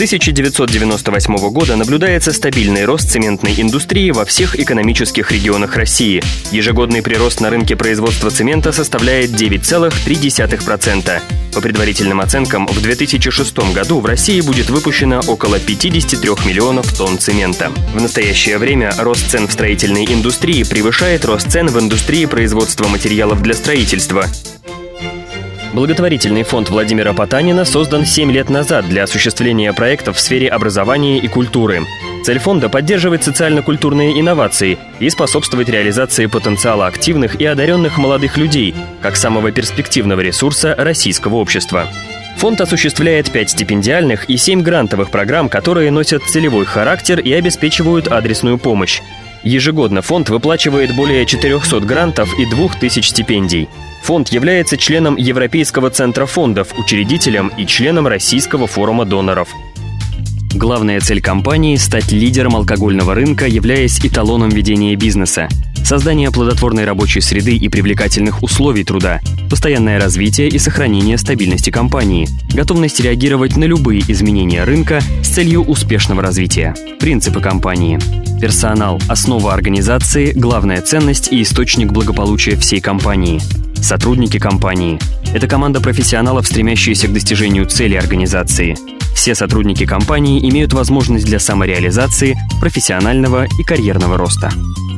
1998 года наблюдается стабильный рост цементной индустрии во всех экономических регионах России. Ежегодный прирост на рынке производства цемента составляет 9,3%. По предварительным оценкам, в 2006 году в России будет выпущено около 53 миллионов тонн цемента. В настоящее время рост цен в строительной индустрии превышает рост цен в индустрии производства материалов для строительства. Благотворительный фонд Владимира Потанина создан 7 лет назад для осуществления проектов в сфере образования и культуры. Цель фонда – поддерживать социально-культурные инновации и способствовать реализации потенциала активных и одаренных молодых людей, как самого перспективного ресурса российского общества. Фонд осуществляет 5 стипендиальных и 7 грантовых программ, которые носят целевой характер и обеспечивают адресную помощь. Ежегодно фонд выплачивает более 400 грантов и 2000 стипендий. Фонд является членом Европейского центра фондов, учредителем и членом Российского форума доноров. Главная цель компании – стать лидером алкогольного рынка, являясь эталоном ведения бизнеса. Создание плодотворной рабочей среды и привлекательных условий труда, постоянное развитие и сохранение стабильности компании, готовность реагировать на любые изменения рынка с целью успешного развития. Принципы компании. Персонал – основа организации, главная ценность и источник благополучия всей компании. Сотрудники компании – это команда профессионалов, стремящаяся к достижению цели организации. Все сотрудники компании имеют возможность для самореализации, профессионального и карьерного роста.